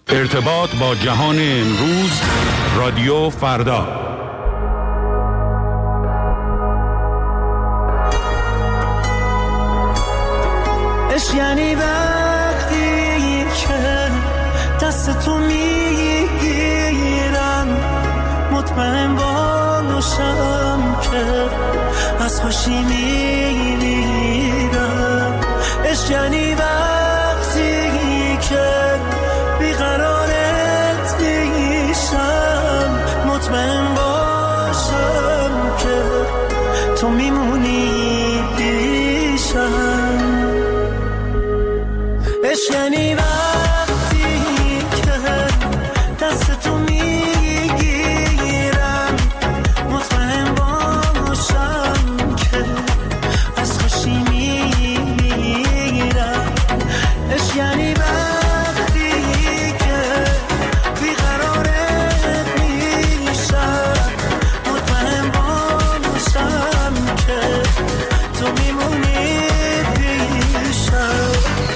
ارتباط با جهان امروز، رادیو فردا. اش یعنی وقتی که دست تو میگیرم، مطمئن باشم که از خوشی میمیرم. اش یعنی وقتی که بیقرارت میشم، مطمئن باشم که تو میمونی پیشم. اش یعنی وقتی که دست تو میگیرم، مطمئن باشم که از خوشی میمیرم. اش یعنی وقتی که بیقرارت میشم، مطمئن باشم که تو میمونی پیشم.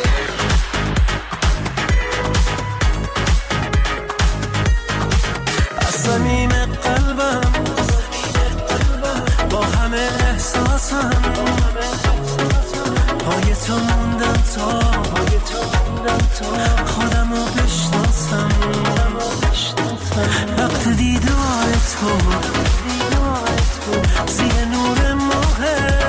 صمیم قلبم با همه احساسم، پای تو موندم تا خودم رو بشناسم. وقت دیدار تو زیر نور ماه،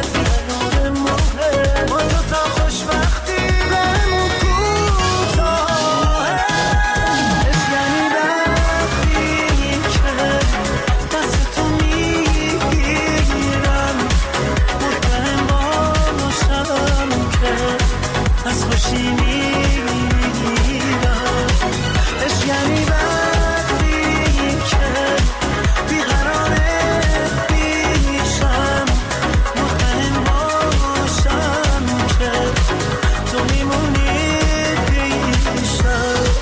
با تو تا خوشبختی بمون کوتاه. یعنی وقتی که دست تو میگیرم، مطمئن باشم که از خوشی میمیرم. اش یعنی وقتی که بیقرارت میشم، مطمئن باشم که تو میمونی پیشم.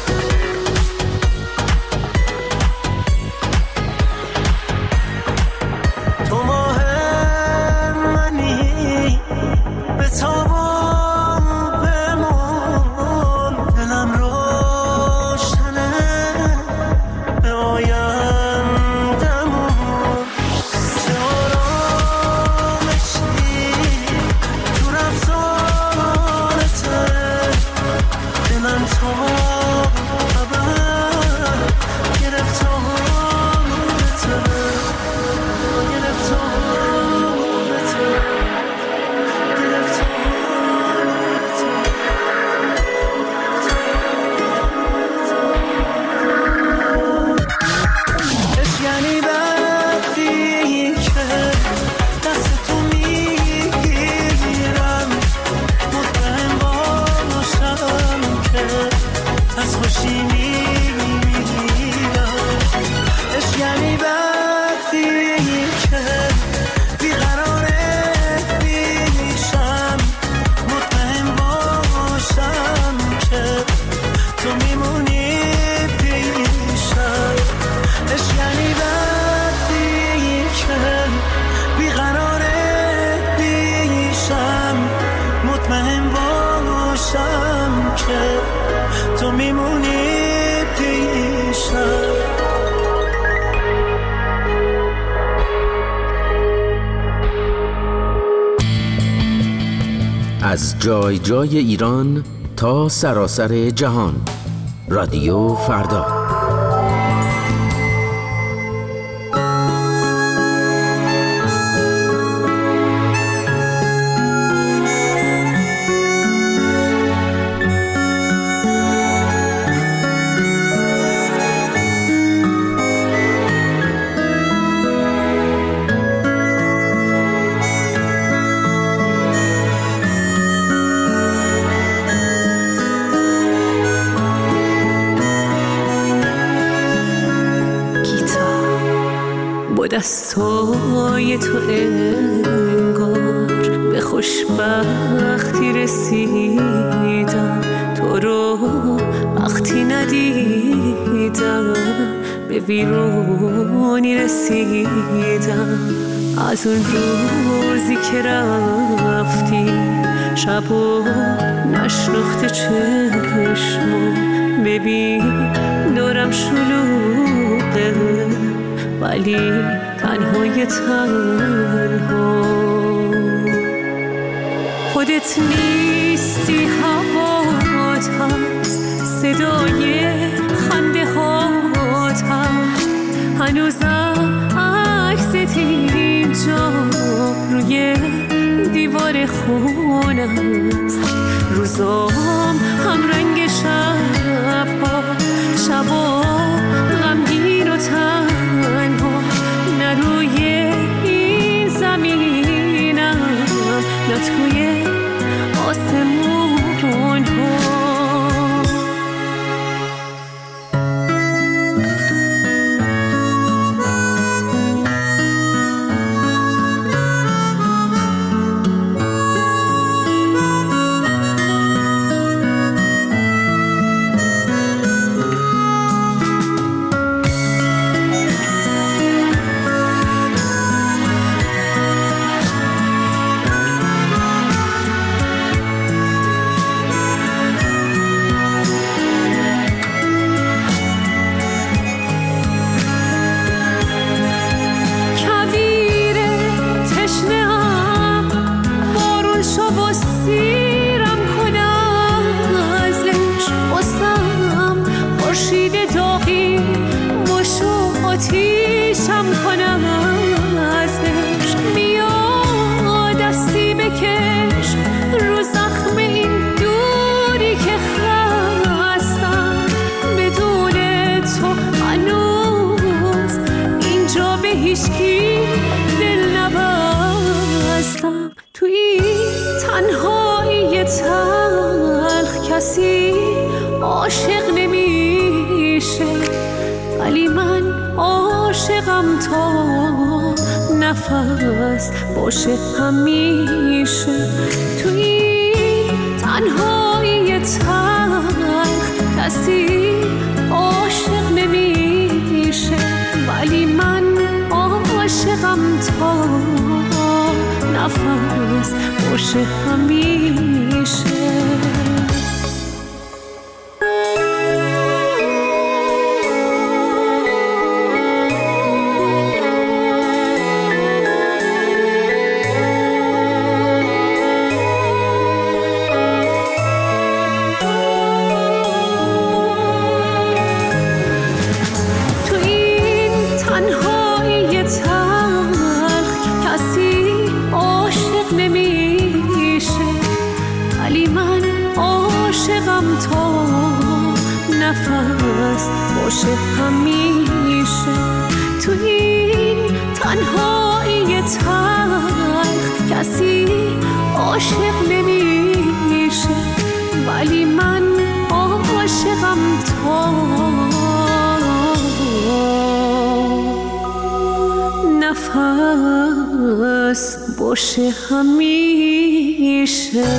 تو ماه منی، به تاب و بمون، دلم روشنه به آیندمون. چه آرامشی تو رفتارته، دلم تا ابد گرفتارته. اش یعنی وقتی که دست تو میگیرم، مطمئن باشم که از خوشی میمیرم. اش یعنی وقتی که بیقرارت میشم، مطمئن باشم که تو میمونی پیشم. اش یعنی وقتی که بیقرارت میشم، مطمئن باشم که تو میمونی پیشم. از جای جای ایران تا سراسر جهان، رادیو فردا. دستای تو انگار به خوشبختی رسیدم، تو رو وقتی ندیدم به ویرونی رسیدم. از اون روزی که رفتی شب و نشناخته چشمم، ببین دلم شلوغه ولی تنهای تنها خودت نیستی هوات هست صدای خنده هات هست هنوزم عکست اینجا روی دیوار خونه است روزام هم رنگ شبا غمگین و تنها نه روی این زمینم نه توی آسمون ها کسی عاشق نمیشه ولی من عاشقم تا نفس باشه همیشه تو این تنهایی تلخ کسی عاشق نمیشه ولی من عاشقم تا نفس باشه همیشه نفس باشه همیشه تو این تنهایی تلخ کسی عاشق نمیشه ولی من عاشقم تا نفس باشه همیشه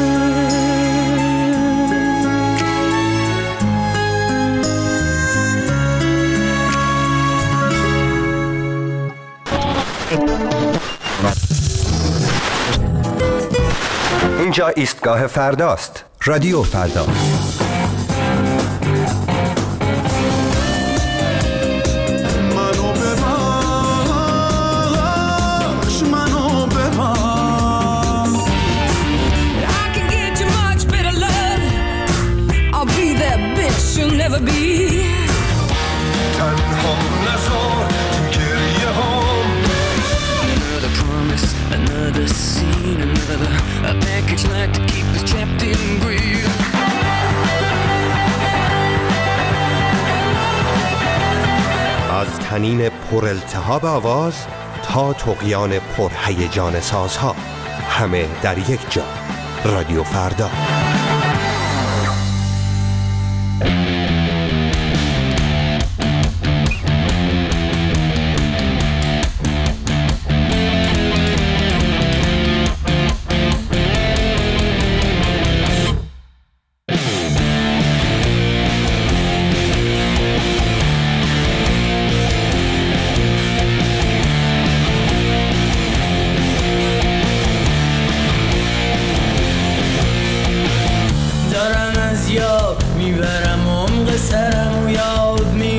اینجا ایستگاه فرداست. رادیو فردا. از طنین پر التهاب آواز تا طغیان پر هیجان سازها، همه در یک جا. رادیو فردا. میبرم عمق سرم و یاد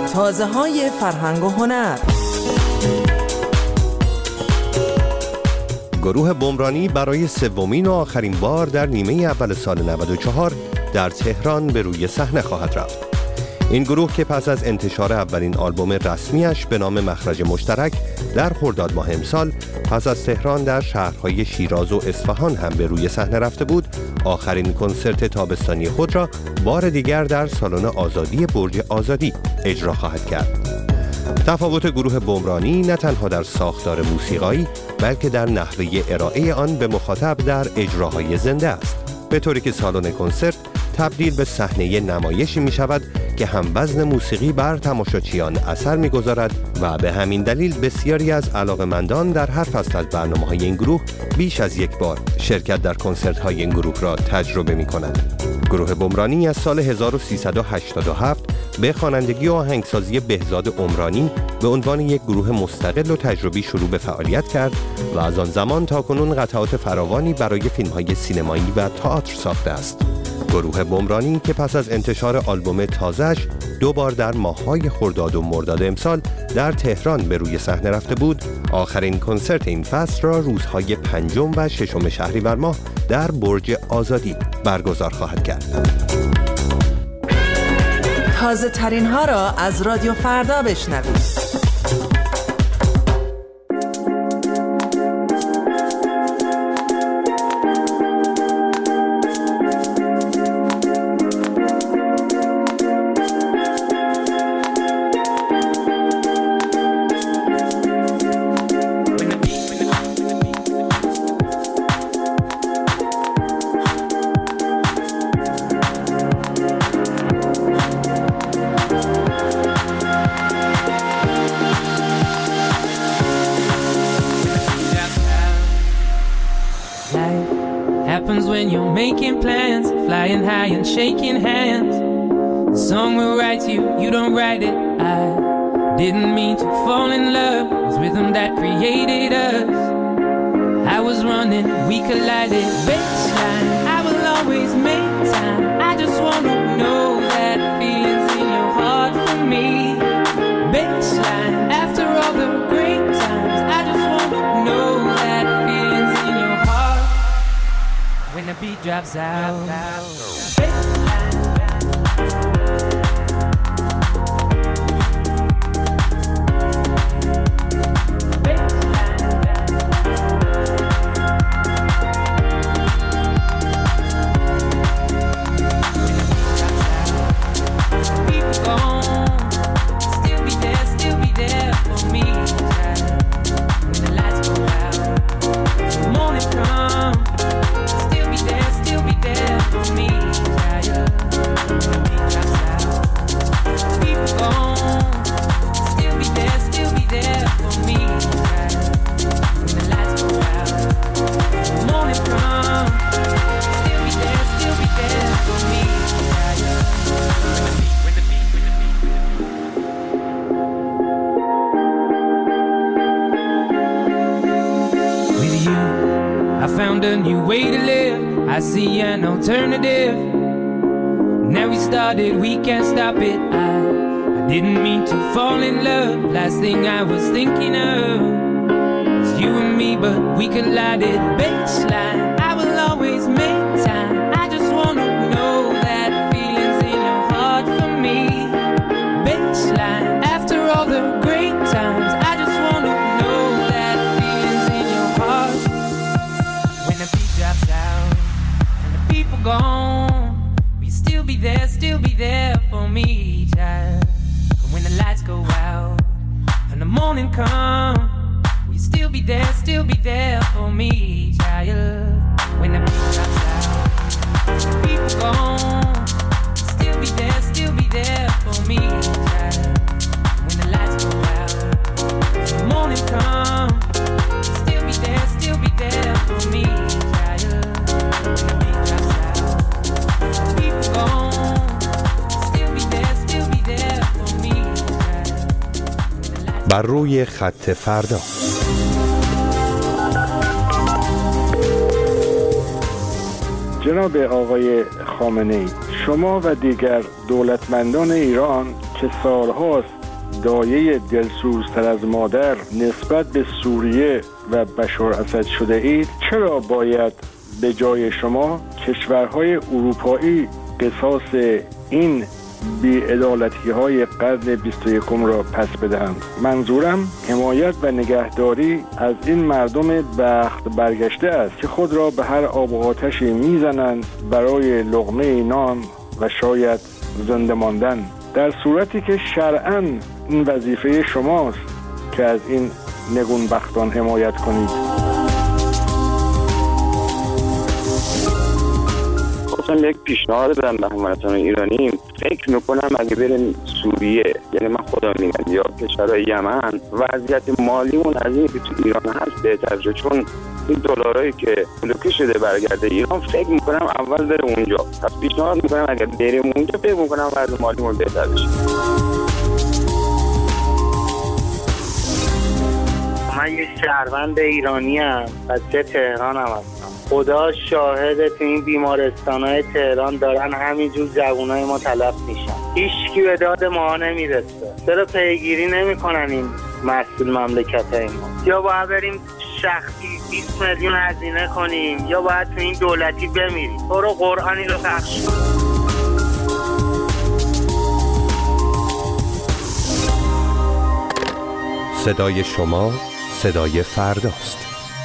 تازه‌های فرهنگ و هنر. گروه بمرانی برای سومین و آخرین بار در نیمه اول سال 94 در تهران به روی صحنه خواهد رفت. این گروه که پس از انتشار اولین آلبوم رسمیش به نام مخرج مشترک در خرداد ماه امسال پس از تهران در شهرهای شیراز و اصفهان هم به روی صحنه رفته بود، آخرین کنسرت تابستانی خود را بار دیگر در سالن آزادی برج آزادی اجرا خواهد کرد. تفاوت گروه بمرانی نه تنها در ساختار موسیقایی بلکه در نحوه ارائه آن به مخاطب در اجراهای زنده است، به طوری که سالن کنسرت تبدیل به صحنه نمایشی می شود که هم وزن موسیقی بر تماشاچیان اثر می گذارد و به همین دلیل بسیاری از علاقه‌مندان در هر فصل از برنامه‌های این گروه بیش از یک بار شرکت در کنسرت‌های این گروه را تجربه می کنند. گروه بمرانی از سال 1387 به خوانندگی و آهنگسازی بهزاد عمرانی به عنوان یک گروه مستقل و تجربی شروع به فعالیت کرد و از آن زمان تا کنون قطعات فراوانی برای فیلم‌های سینمایی و تئاتر ساخته است. گروه بمرانی که پس از انتشار آلبوم تازه‌اش دو بار در ماه‌های خرداد و مرداد امسال در تهران به روی صحنه رفته بود، آخرین کنسرت این فصل را روزهای 5 و 6 شهریور ماه در برج آزادی برگزار خواهد کرد. تازه ترین ها را از رادیو فردا بشنوید. When you're making plans, flying high and shaking hands. The song will write you, you don't write it. I didn't mean to fall in love. It's rhythm that created us. I was running, we collided. Baseline, I will always make time. I just wanna know that feelings in your heart for me. Baseline, after all the great times, I just wanna know that feelings in your heart. When the beat drops out. Found a new way to live. I see an alternative. Now we started, we can't stop it. I didn't mean to fall in love. Last thing I was thinking of was you and me, but we collided. Baseline, I will always make time. I just wanna know that feelings in your heart for me. Baseline, after all the great times, I just wanna know that feelings in your heart. When the beat drops out and the people gone, will you still be there for me, child? And when the lights go out and the morning come, will you still be there for me, child? When the beat drops out and the people gone, will you still be there for me, child? When the lights go out and the morning come, will you still be there for me, child? When the beat drops out and the people gone, still be there for me, child. بر روی خط فردا. جناب آقای خامنه‌ای، شما و دیگر دولتمندان ایران که سالهاست دایه دلسوزتر از مادر نسبت به سوریه و بشار اسد شده اید، چرا باید به جای شما کشورهای اروپایی قصاص این بی‌عدالتی‌های قرن 21 را پس بدهند؟ منظورم حمایت و نگهداری از این مردم بخت برگشته است که خود را به هر آب و آتشی میزنند برای لقمه نان و شاید زنده ماندن، در صورتی که شرعاً این وظیفه شماست که از این نگونبختان حمایت کنید. خواستم یک پیشنهاد بدم به هموطنان ایرانی. فکر میکنم اگه بریم سوریه، یعنی من خودم میگم، یا کشورهای یمن، وضعیت مالیمون از این که تو ایران هست بهتر شه، چون این دلارایی که بلوکه شده برگرده ایران، فکر میکنم اول بره اونجا. پس پیشنهاد میکنم اگر بریم اونجا، فکر میکنم وضع مالیمون بهتر بشه. من یک شهروند ایرانی ام، بچه تهران هم هستم. خدا شاهده تو این بیمارستان‌های تهران دارن همینجور جوانای ما تلف میشن، هیچکی به داد ما نمیرسه. چرا پیگیری نمیکنن این مسئول مملکت‌های ما؟ یا باید بریم شخصی 20 میلیون هزینه کنیم، یا باید تو این دولتی بمیریم. برو قرآنی رو پخش. صدای شما صدای فرداست.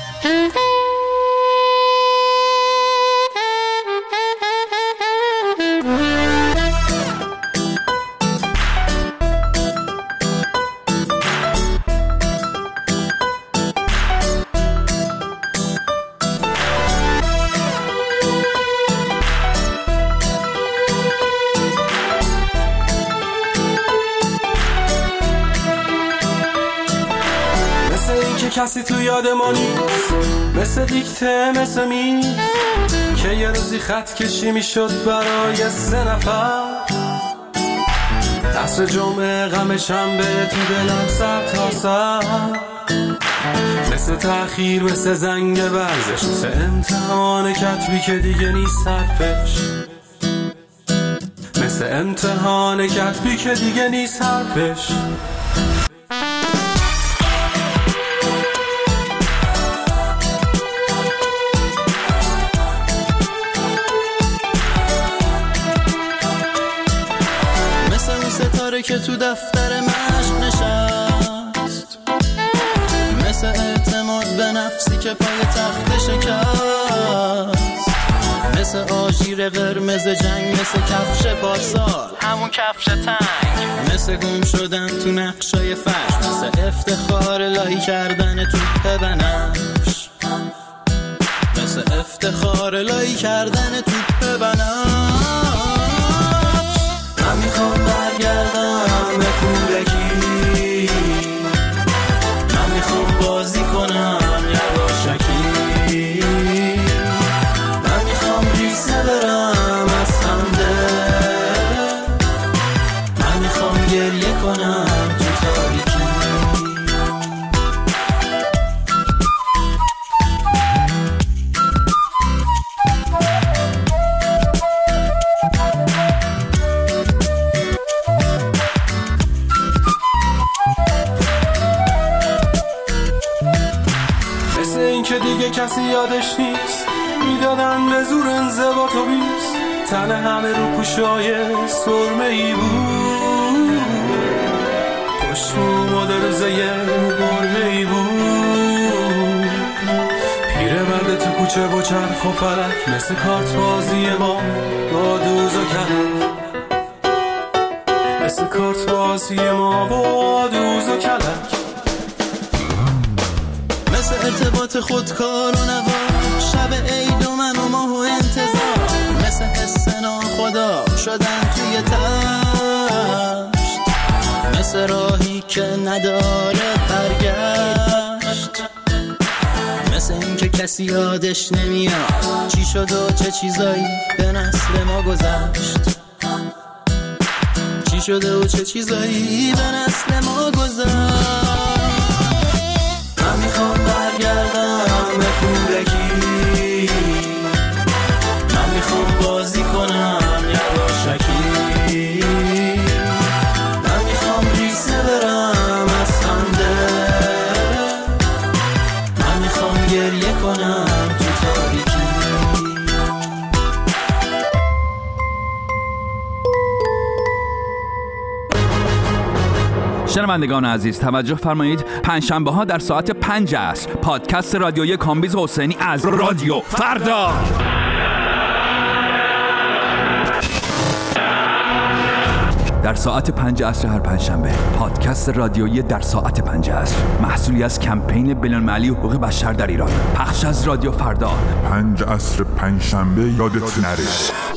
کسی تو یاد ما نیست، مثل دیکته، مثل می که یه روزی خط کشی میشد برای 3 نفر. عصر جمعه غم شنبه تو دلم سر تا سر، مثل تأخیر، مثل زنگ ورزش، مثل امتحان کتبی که دیگه نیست حرفش، مثل امتحان کتبی که دیگه نیست حرفش. که تو دفتر مشق نشست، مثل اعتماد به نفسی که پای تخت شکست، مثل آژیر قرمز جنگ، مثل کفش پارسال، همون کفش تنگ، مثل گم شدن تو نقشای فرش، مثل افتخار لای کردن توپ بنفش، مثل افتخار لای کردن توپ بنفش. من میخوام برگردم به کودکی، من میخوام بازی کنم یواشکی، من میخوام ریسه برم از خنده، من میخوام گریه کنم تو تاریکی. کسی یادش نیست، میدادن به زور انضباط و بیست، تن همه رو پوشای سرمه‌ای بود، پشت مادرزه برهه‌ای بود، پیرمرد تو کوچه و چرخ و فلک، مثل کارت بازی ما با دوز و کلک، مثل کارت بازی ما با دوز و کلک، مثل ارتباط خودکار و نوا، شب عید و من و ماه و انتظار، مثل حس ناخدا شدن توی تشت، مثل راهی که نداره برگشت، مثل این که کسی یادش نمیاد چی شد و چه چیزایی به نسل ما گذشت، چی شده و چه چیزایی به نسل ما گذشت. من میخوام برگردم به کودکی، من میخوام بازی کنم یواشکی، من میخوام ریسه برم شنوندگان عزیز توجه فرمایید، پنجشنبه ها در ساعت 5 عصر پادکست رادیویی کامبیز حسینی از رادیو فردا. در ساعت 5 عصر هر پنجشنبه پادکست رادیویی در ساعت 5 عصر، محصولی از کمپین بین‌المللی حقوق بشر در ایران، پخش از رادیو فردا. 5 عصر پنجشنبه یادت نره.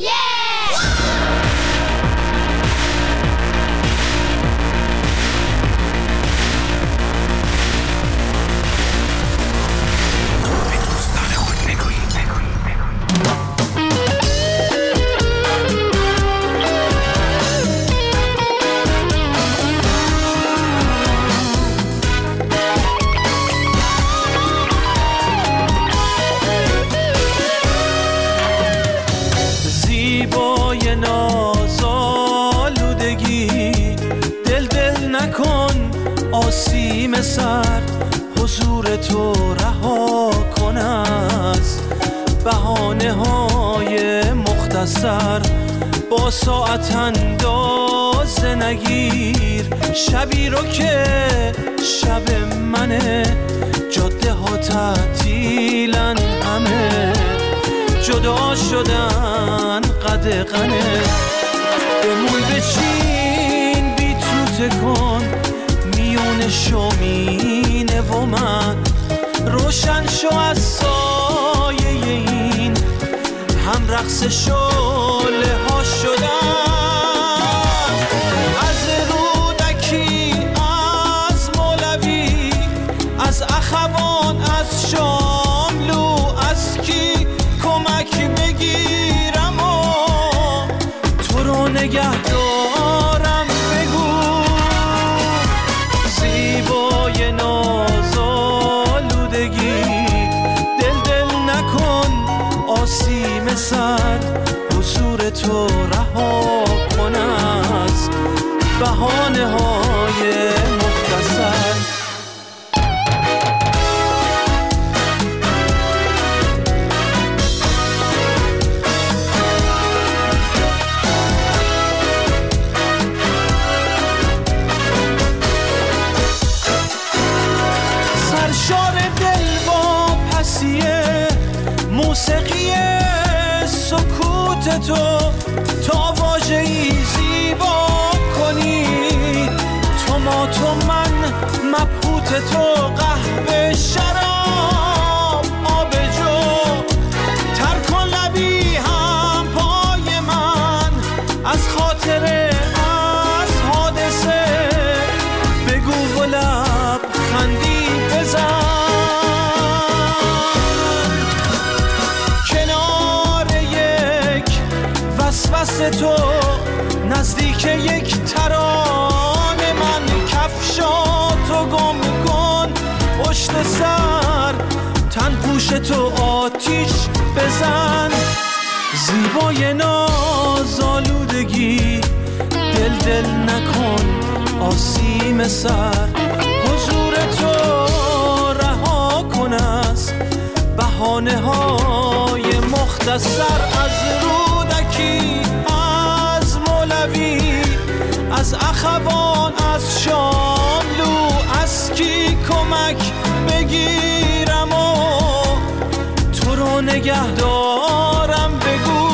سر حضور تو رها کن از بهانه های مختصر، با ساعت اندازه نگیر شبی رو که شب منه، جاده ها تعطیلن همه جدا شدن قدغنه، بمون بچین بی تو تکن میون شومینه و من، روشن شو از سایه این هم رقص شعله ها شدن، از رودکی از مولوی از اخوان از شاملو، از کی کمک بگیرم و تو رو نگه دارم، بگو زیبای نازآلودگی، دل نکن آسیم سر، حضور تو رها کن از بهانه های مختصر. موسیقی سکوت تو تا واژه‌ای زیبا کنی، تو ما تو من مبهوت تو، قهوه شراب آب جو، تر کن لبی هم پای من از خاطره از حادثه، بگو و لب خندی بزن، وسوسه تو نزدیک یک ترانه، من کفشاتو گم کن پشت سر، تن پوش تو آتیش بزن، زیبای نازآلودگی، دل نکن آسیم سر، حضور تو رها کن از بهانه های مختصر، از رودکی از مولوی از اخوان از شاملو، از کی کمک بگیرم و تو رو نگه دارم، بگو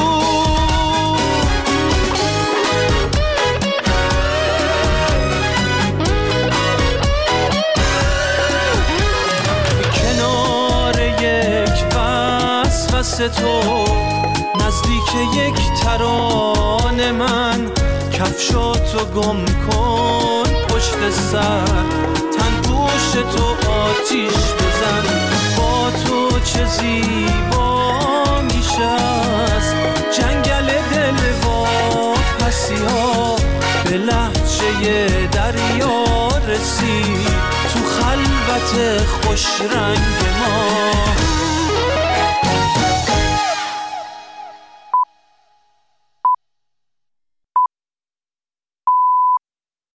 کنار یک وسوسه تو نزدیک یک ترانه، من کفشاتو گم کن پشت سر، تن پوش تو آتیش بزن، با تو چه زیبا میشه از جنگل دل و پسی ها، به لهجه دریا رسید تو خلوت خوش رنگ ما.